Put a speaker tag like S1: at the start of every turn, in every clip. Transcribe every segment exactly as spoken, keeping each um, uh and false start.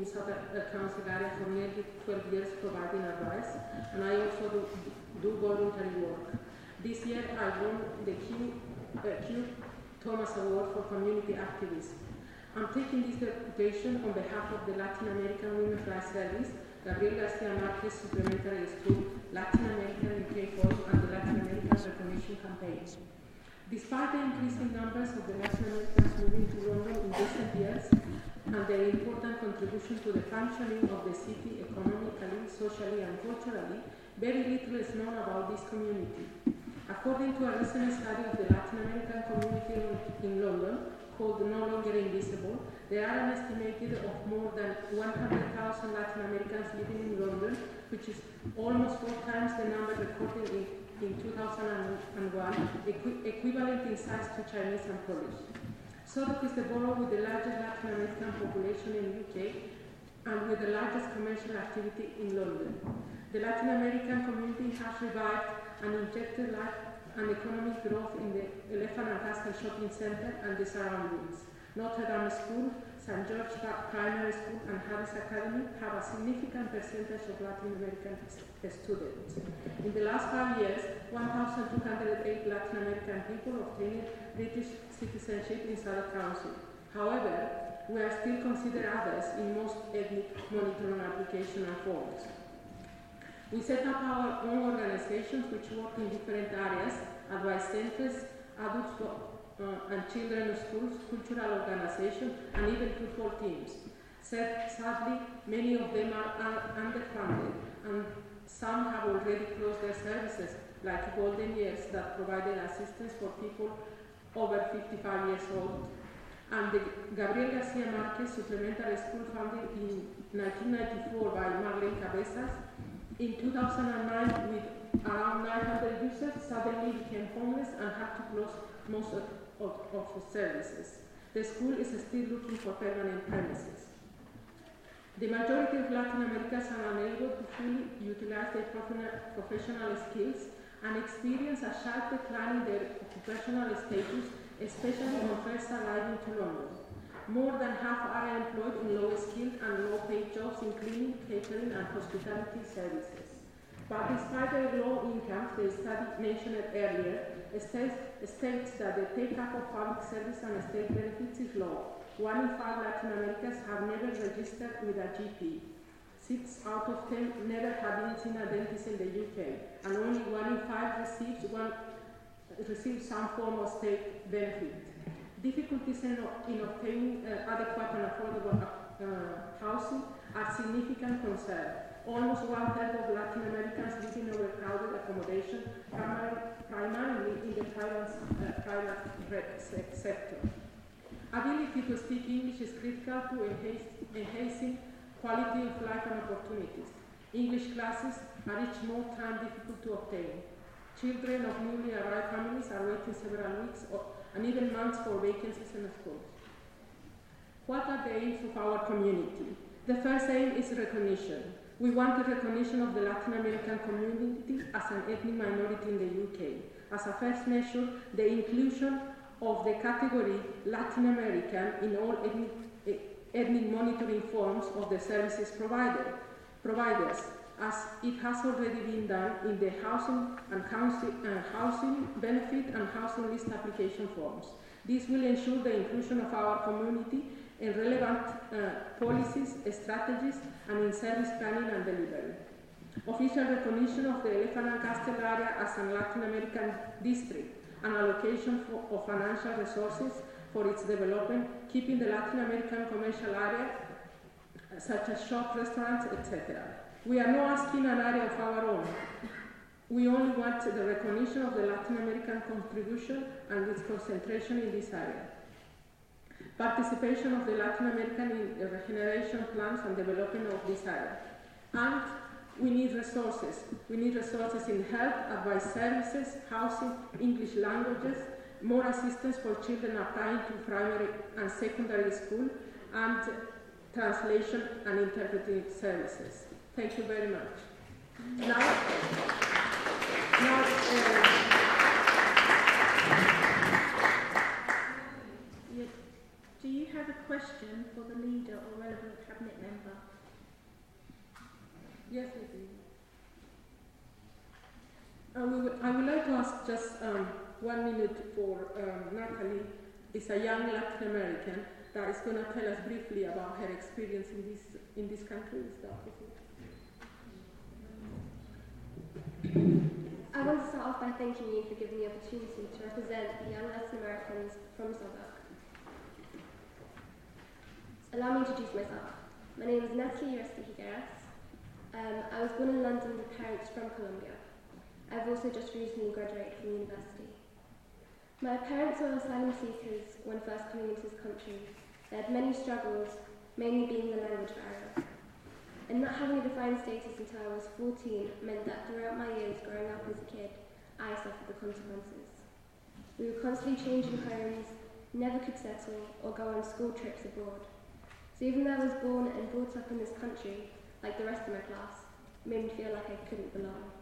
S1: Southern uh, Council area for nearly twelve years providing advice, and I also do, do voluntary work. This year I won the Q, uh, Q Thomas Award for Community Activism. I'm taking this deputation on behalf of the Latin American Women's Rights Service, Gabriel Garcia Marquez Supplementary School, Latin American U K Forum, and the Latin American Recognition Campaign. Despite the increasing numbers of the Latin Americans moving to London in recent years, and their important contribution to the functioning of the city economically, socially, and culturally, very little is known about this community. According to a recent study of the Latin American community in London, called No Longer Invisible, there are an estimated of more than one hundred thousand Latin Americans living in London, which is almost four times the number recorded in, in two thousand one, equi equivalent in size to Chinese and Polish. Southwark is the borough with the largest Latin American population in the U K and with the largest commercial activity in London. The Latin American community has revived and injected life and economic growth in the Elephant and Castle Shopping Centre and the surroundings. Notre Dame School, Saint George Primary School, and Harris Academy have a significant percentage of Latin American students. In the last five years, one thousand two hundred eight Latin American people obtained British citizenship in Southwark Council. However, we are still considered others in most ethnic monitoring application and forms. We set up our own organizations which work in different areas, advice centers, adult uh, and children schools, cultural organizations, and even football teams. Sadly, many of them are un underfunded, and some have already closed their services, like Golden Years that provided assistance for people over fifty-five years old, and the Gabriel Garcia Marquez Supplementary School, founded in nineteen ninety-four by Marlene Cabezas. In two thousand nine, with around nine hundred users, suddenly became homeless and had to close most of, of, of its services. The school is still looking for permanent premises. The majority of Latin Americans are unable to fully utilize their professional skills and experience a sharp decline in their occupational status, especially when first arriving to London. More than half are employed in low-skilled and low-paid jobs in cleaning, catering, and hospitality services. But despite their low incomes, the study mentioned earlier states, states that the take-up of public service and state benefits is low. One in five Latin Americans have never registered with a G P. Six out of ten never have seen a dentist in the U K, and only one in five receives, one, receives some form of state benefit. Difficulties in, in obtaining uh, adequate and affordable uh, housing are significant concern. Almost one-third of Latin Americans live in overcrowded accommodation, primarily, primarily in the private, uh, private se sector. Ability to speak English is critical to enhance, enhancing quality of life and opportunities. English classes are each more time difficult to obtain. Children of newly arrived families are waiting several weeks or and even months for vacancies in the schools. What are the aims of our community? The first aim is recognition. We want the recognition of the Latin American community as an ethnic minority in the U K. As a first measure, the inclusion of the category Latin American in all ethnic, ethnic monitoring forms of the services provided, providers, as it has already been done in the housing and council, uh, housing benefit and housing list application forms. This will ensure the inclusion of our community in relevant uh, policies, strategies, and in service planning and delivery. Official recognition of the Elephant and Castle area as a Latin American district and allocation for, of financial resources for its development, keeping the Latin American commercial area, uh, such as shops, restaurants, et cetera. We are not asking an area of our own. We only want the recognition of the Latin American contribution and its concentration in this area. Participation of the Latin American in the regeneration plans and development of this area. And we need resources. We need resources in health, advice services, housing, English languages, more assistance for children applying to primary and secondary school, and translation and interpreting services. Thank you very much. Now, now uh, yes.
S2: Do you have a question for the leader or relevant cabinet member?
S1: Yes, I do. Uh, we would, I would like to ask just um, one minute for um, Natalie. Is a young Latin American that is going to tell us briefly about her experience in this in this country. Is that possible?
S3: I want to start off by thanking you for giving the opportunity to represent the young Latin Americans from Southwark. Allow me to introduce myself. My name is Natalie Uresti Higueras. Um, I was born in London with parents from Colombia. I've also just recently graduated from university. My parents were asylum seekers when first coming into this country. They had many struggles, mainly being the language barrier. And not having a defined status until I was fourteen meant that throughout my years growing up as a kid, I suffered the consequences. We were constantly changing homes, never could settle or go on school trips abroad. So even though I was born and brought up in this country, like the rest of my class, it made me feel like I couldn't belong.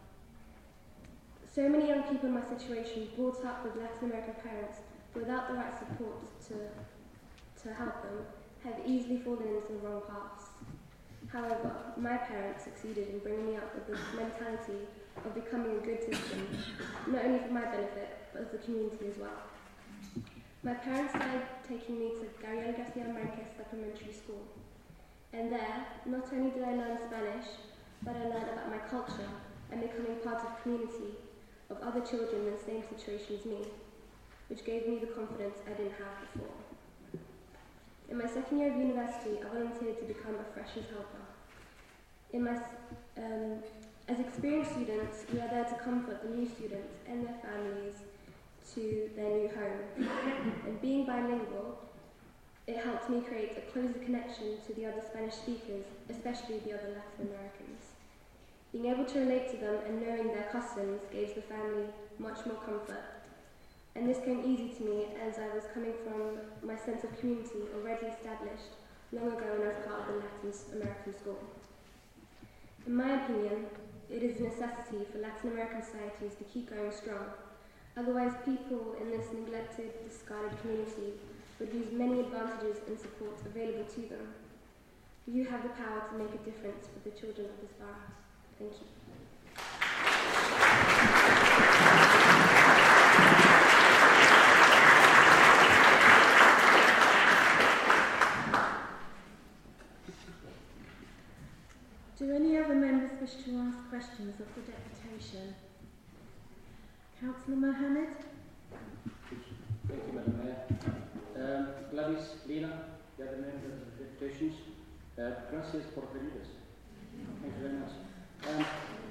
S3: So many young people in my situation brought up with Latin American parents without the right support to, to help them have easily fallen into the wrong paths. However, my parents succeeded in bringing me up with the mentality of becoming a good citizen, not only for my benefit, but as the community as well. My parents started taking me to Gabriel Garcia Marquez Supplementary School. And there, not only did I learn Spanish, but I learned about my culture and becoming part of a community of other children in the same situation as me, which gave me the confidence I didn't have before. In my second year of university, I volunteered to become a freshers helper. In my, um, as experienced students, we are there to comfort the new students and their families to their new home. And being bilingual, it helped me create a closer connection to the other Spanish speakers, especially the other Latin Americans. Being able to relate to them and knowing their customs gave the family much more comfort. And this came easy to me as I was coming from my sense of community already established long ago when I was part of the Latin American school. In my opinion, it is a necessity for Latin American societies to keep going strong. Otherwise, people in this neglected, discarded community would lose many advantages and support available to them. You have the power to make a difference for the children of this borough. Thank you.
S2: Do any other members wish to ask questions of the deputation? Councillor Mohammed?
S4: Thank you, Madam Mayor. Um, Gladys, Lena, the other members of the deputations, uh, gracias por venidos. Thank you very much. Um,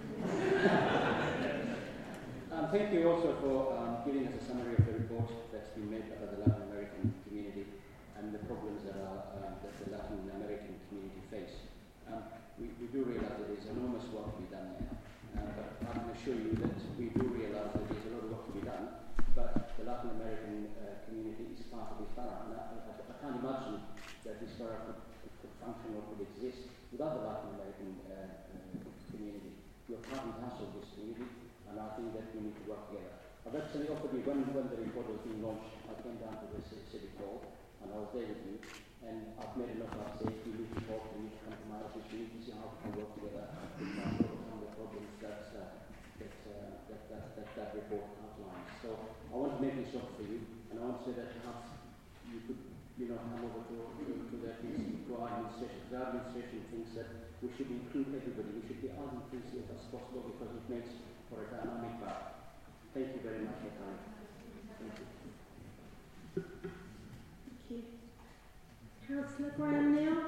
S4: um, thank you also for um, giving us a summary of the report that's been made by the Latin American community and the problems that, are, uh, that the Latin American community face. Um, we, we do realize that there's enormous work to be done there, uh, but I can assure you that we do realize that there's a lot of work to be done, but the Latin American uh, community is part of this borough. And I, I, I can't imagine that this borough could, could, could function or could exist without the Latin American uh, uh, community. You're part and parcel of this community, and I think that we need to work together. I've actually offered you, when, when the report was being launched, I came down to the city hall, and I was there with you, and I've made an offer. I said, we need to talk, we need to come to my office, we need to see how we can work together and overcome the problems that, uh, that, uh, that, that, that that report outlines. So I want to make this offer for you, and I want to say that perhaps you could, you know, come over to, to, to that to our administration. The administration thinks that we should include everybody. We should be as inclusive as possible because it makes for a dynamic borough. Thank you very much for coming. Thank you.
S2: Thank you. Councillor Graham Neal?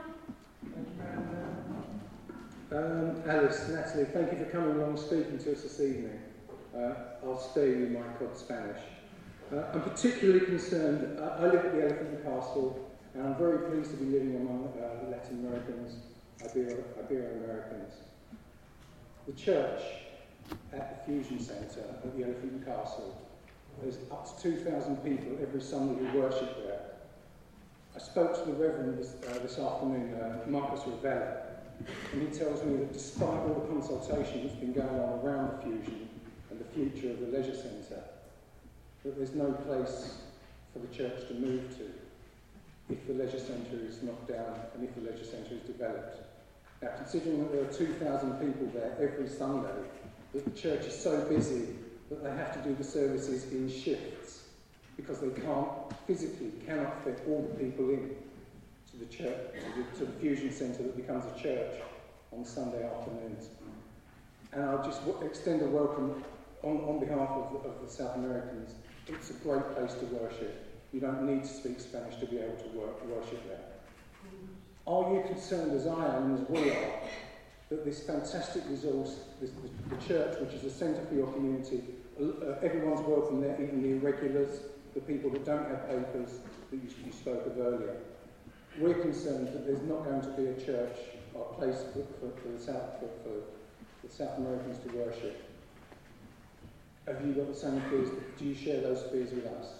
S5: Um, Alice, Natalie, thank you for coming along and speaking to us this evening. Uh, I'll spare you my cod Spanish. Uh, I'm particularly concerned, uh, I live at the Elephant and Castle, and I'm very pleased to be living among uh, Latin Americans, Ibero- Ibero-Americans. The church at the Fusion Centre at the Elephant and Castle, there's up to two thousand people every Sunday who worship there. I spoke to the Reverend this, uh, this afternoon, uh, Marcus Ravella, and he tells me that despite all the consultation that's been going on around the Fusion and the future of the leisure centre, that there's no place for the church to move to. if the leisure centre is knocked down and if the leisure centre is developed. Now, considering that there are two thousand people there every Sunday, that the church is so busy that they have to do the services in shifts because they can't, physically cannot fit all the people in to the church, to the, to the fusion centre that becomes a church on Sunday afternoons. And I'll just w- extend a welcome on, on behalf of the, of the South Americans. It's a great place to worship. You don't need to speak Spanish to be able to work, worship there. Are you concerned, as I am and as we are, that this fantastic resource, this, the, the church, which is a centre for your community, uh, everyone's welcome there, even the irregulars, the people that don't have papers that you, you spoke of earlier. We're concerned that there's not going to be a church or a place for, for, for, the South, for, for the South Americans to worship. Have you got the same fears? Do you share those fears with us?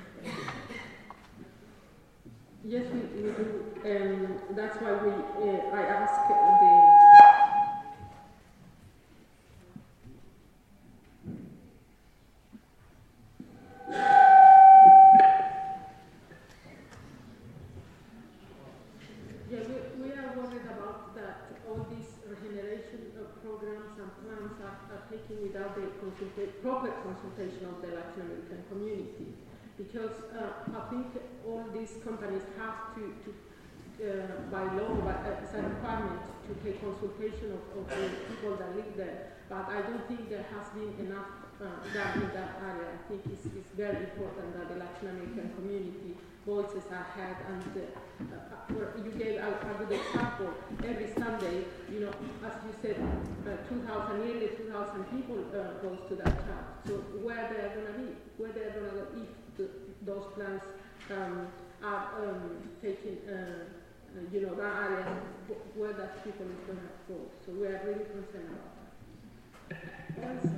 S1: Yes, we, we do. Um, that's why we. Uh, I asked the. Yeah, we, we are worried about that. All these regeneration uh, programs and plans are, are taken without the consulta- proper consultation of the Latin American community. Because uh, I think all these companies have to, to uh, by law, by, uh, it's a requirement to take consultation of, of the people that live there. But I don't think there has been enough uh, done in that area. I think it's, it's very important that the Latin American community voices are heard. And uh, uh, you gave a, a good example. Every Sunday, you know, as you said, uh, two thousand, nearly two thousand people uh, goes to that church. So where they are going to be? Where they are going to go if the, those plans um, are um, taken, uh, uh, you know, that area where that people is going to go. So we are really concerned about that. Also,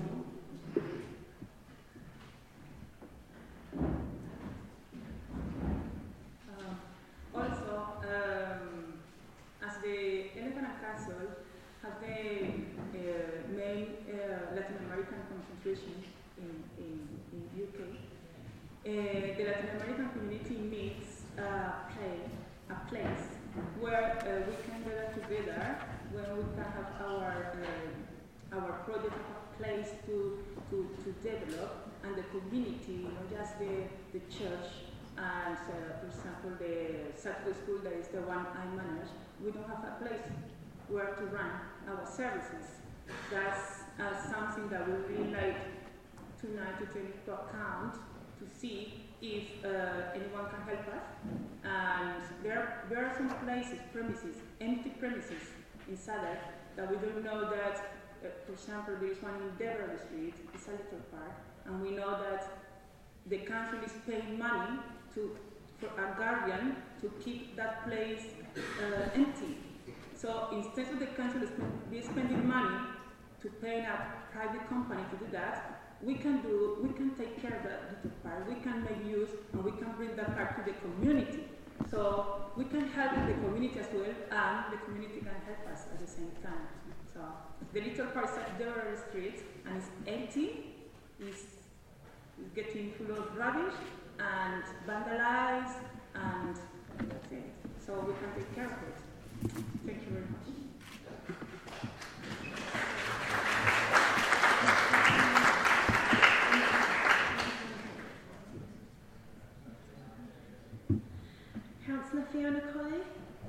S6: um, also um, as the Elephant and Castle has the uh, main uh, Latin American concentration in, in, in U K, Uh, the Latin American community meets uh, play, a place where uh, we can gather together, where we can have our uh, our project, a place to, to, to develop, and the community, not just the, the church, and uh, for example the Saturday school that is the one I manage, we don't have a place where to run our services. That's uh, something that we really like tonight to take into account, to see if uh, anyone can help us. And there, there are some places, premises, empty premises in Sadek that we don't know that, uh, for example, there is one in Devereux Street, it's a little park, and we know that the council is paying money to, for a guardian to keep that place uh, empty. So instead of the council spend, be spending money to pay a private company to do that, we can do, we can take care of that little park, we can make use, and we can bring that park to the community. So we can help the community as well, and the community can help us at the same time. So the little park is at Devereux Street, and it's empty, it's, it's getting full of rubbish, and vandalized, and that's it. So we can take care of it. Thank you very much.
S2: Councillor Fiona Colley.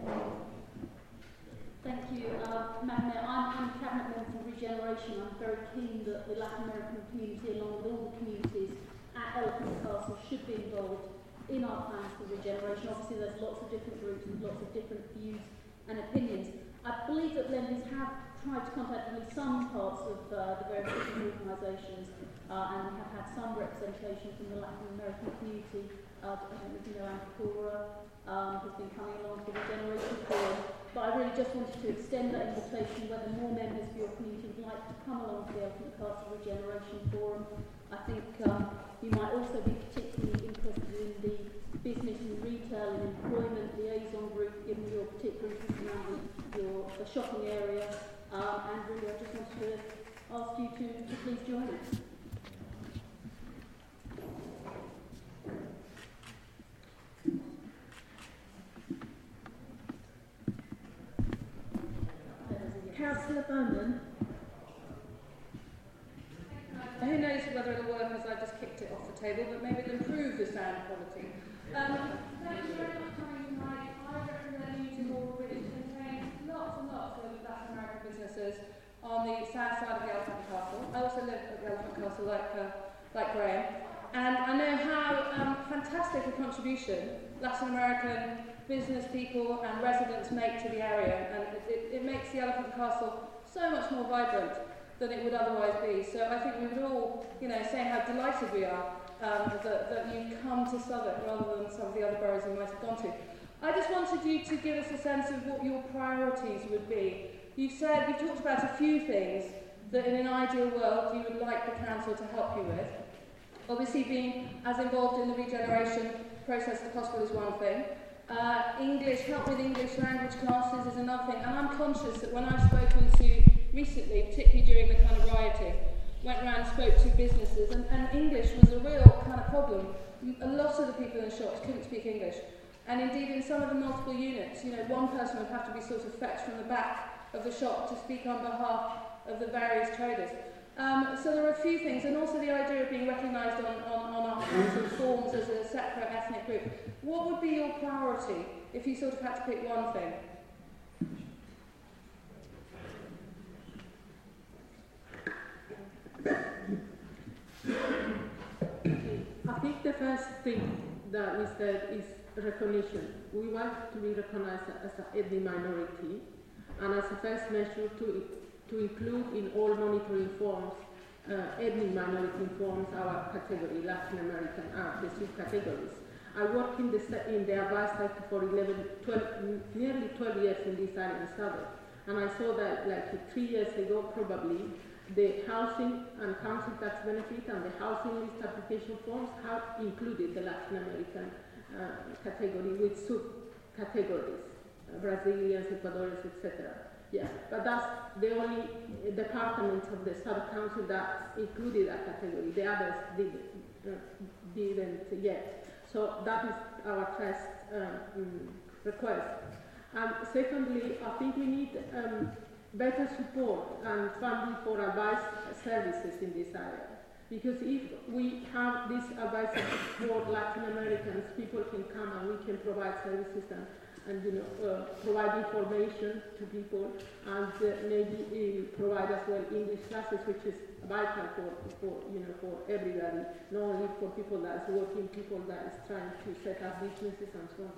S7: Thank you, uh, Madam Mayor. I'm, I'm a Cabinet Member for Regeneration. I'm very keen that the Latin American community, along with all the communities at Elephant Castle, should be involved in our plans for regeneration. Obviously, there's lots of different groups with lots of different views and opinions. I believe that Lendlease have tried to contact at least some parts of uh, the various different organisations, uh, and we have had some representation from the Latin American community. Uh, I don't know if you know Ancora, um, has been coming along to the Regeneration Forum. But I really just wanted to extend that invitation, whether more members of your community would like to come along to the Elephant Castle Regeneration Forum. I think um, you might also be particularly interested in the business and retail and employment liaison group, given your particular interest around your the shopping area. Um, and really, I just wanted to ask you to, to please join us.
S2: Councillor Bowman.
S8: Who knows whether it'll work as I just kicked it off the table, but maybe it'll improve the sound quality. Um, thank you very much for coming tonight. I represent Newton Hall, which contains lots and lots of Latin American businesses on the south side of the Elephant Castle. I also live at the Elephant Castle like, uh, like Graham. And I know how um, fantastic a contribution Latin American business people and residents make to the area, and it, it, it makes the Elephant Castle so much more vibrant than it would otherwise be. So I think we would all, you know, say how delighted we are um, that, that you've come to Southwark rather than some of the other boroughs you might have gone to. I just wanted you to give us a sense of what your priorities would be. You've said, you've talked about a few things that in an ideal world you would like the council to help you with. Obviously being as involved in the regeneration process as possible is one thing. Uh, English, help with English language classes is another thing. And I'm conscious that when I've spoken to recently, particularly during the kind of rioting, went around and spoke to businesses, and, and English was a real kind of problem. A lot of the people in the shops couldn't speak English. And indeed in some of the multiple units, you know, one person would have to be sort of fetched from the back of the shop to speak on behalf of the various traders. Um, so there are a few things, and also the idea of being recognised on, on, on our council forms as a separate ethnic group. What would be your priority if you sort of had to pick one thing?
S1: I think the first thing that we said is recognition. We want to be recognized as an ethnic minority, and as a first measure to to include in all monitoring forms, uh, ethnic minority forms, our category, Latin American art, the subcategories. I worked in the, in the advice sector for eleven, twelve, nearly twelve years in this area in Southwark, and I saw that like three years ago probably, the housing and council tax benefit and the housing list application forms have included the Latin American uh, category with subcategories, uh, Brazilians, Ecuadorians, et cetera. Yeah, but that's the only department of the sub-council that included that category. The others didn't, uh, didn't yet. So that is our first uh, um, request. And secondly, I think we need um, better support and funding for advice services in this area. Because if we have this advice for Latin Americans, people can come and we can provide services and and you know, uh, provide information to people, and uh, maybe uh, provide as well English classes, which is vital for, for, you know, for everybody, not only for people that is working, people that is trying to set up businesses and so on.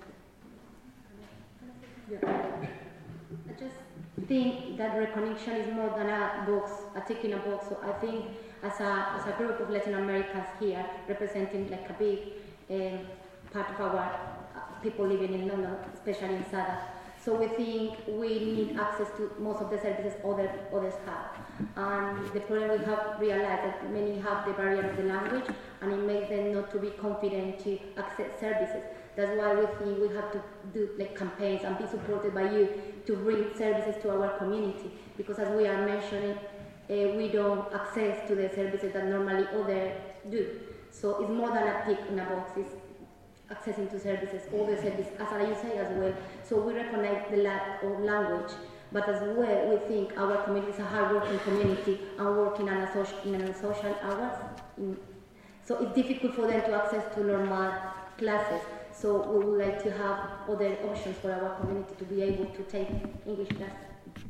S1: Yeah.
S9: I just think that recognition is more than a box, a tick in a box. So I think as a, as a group of Latin Americans here, representing like a big um, part of our people living in London, especially in Sada. So we think we need access to most of the services other, others have. And the problem we have realized that many have the barrier of the language, and it makes them not to be confident to access services. That's why we think we have to do like campaigns and be supported by you to bring services to our community. Because as we are mentioning, uh, we don't access to the services that normally others do. So it's more than a tick in a box. It's accessing to services, all the services, as you say as well. So we recognize the lack of language, but as well we think our community is a hard-working community and working on a social, in a social hours. In, so it's difficult for them to access to normal classes. So we would like to have other options for our community to be able to take English classes.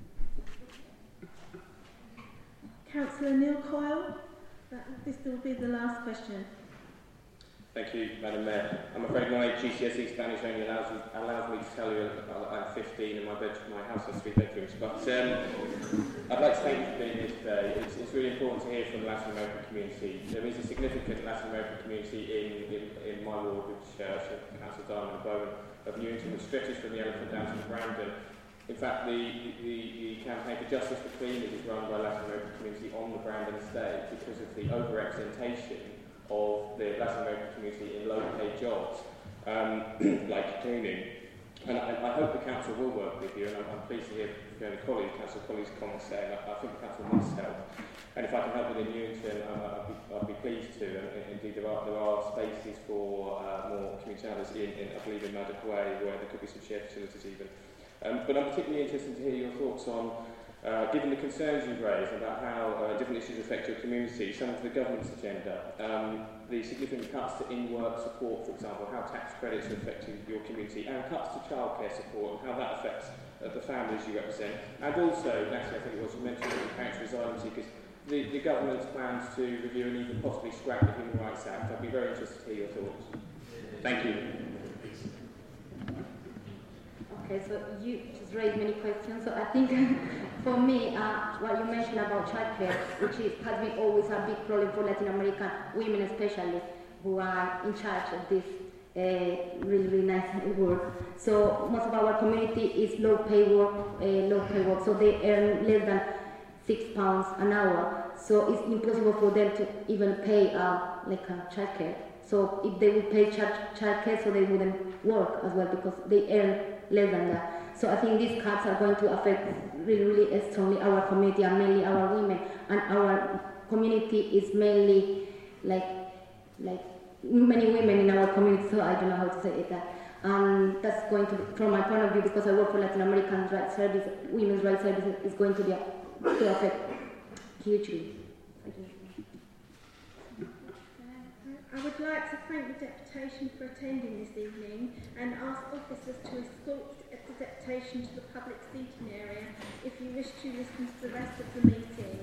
S2: Councillor Neil Coyle, that, this will be the last question.
S10: Thank you, Madam Mayor. I'm afraid my G C S E Spanish only allows, allows me to tell you that I'm fifteen and my, bed, my house has three bedrooms. But um, I'd like to thank you for being here today. It's, it's really important to hear from the Latin American community. There is a significant Latin American community in, in, in my ward, which uh, Council Diamond and Bowen of Newington, which stretches from the Elephant down to the Brandon. In fact, the, the, the campaign for Justice for Cleaners is run by the Latin American community on the Brandon estate because of the over-representation of the Latin American community in low-paid jobs, um, like cleaning. And I, I hope the council will work with you, and I'm, I'm pleased to hear Fiona Colley, Councillor Colley's comments saying I, I think the council must help. And if I can help within Newington, um, I'd, be, I'd be pleased to. And, and indeed, there are, there are spaces for uh, more community hours in, in, I believe, in Maddock Way, where there could be some shared facilities even. Um, but I'm particularly interested to hear your thoughts on Uh, given the concerns you've raised about how uh, different issues affect your community, some of the government's agenda, um, the significant cuts to in-work support, for example, how tax credits are affecting your community, and cuts to childcare support and how that affects uh, the families you represent, and also, Natalie, I think it was you mentioned the parents asylum seekers, the, the government's plans to review and even possibly scrap the Human Rights Act. I'd be very interested to hear your thoughts. Thank you.
S9: Okay, so you just raised many questions. So I think for me, uh, what you mentioned about childcare, which is, has been always a big problem for Latin American women especially, who are in charge of this uh, really, really nice work. So most of our community is low pay work, uh, low pay work, so they earn less than six pounds an hour. So it's impossible for them to even pay uh, like a childcare. So if they would pay child childcare, so they wouldn't work as well because they earn less than that. So I think these cuts are going to affect really, really strongly our community and mainly our women. And our community is mainly like, like many women in our community, so I don't know how to say it. That. Um, that's going to, from my point of view, because I work for Latin American Rights Service, Women's Rights Service is going to be a, to affect hugely. Thank you.
S2: I would like to thank the deputation for attending this evening and ask officers to escort the deputation to the public seating area if you wish to listen to the rest of the meeting.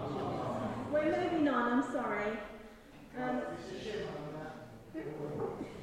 S2: We're moving on, I'm sorry. Um,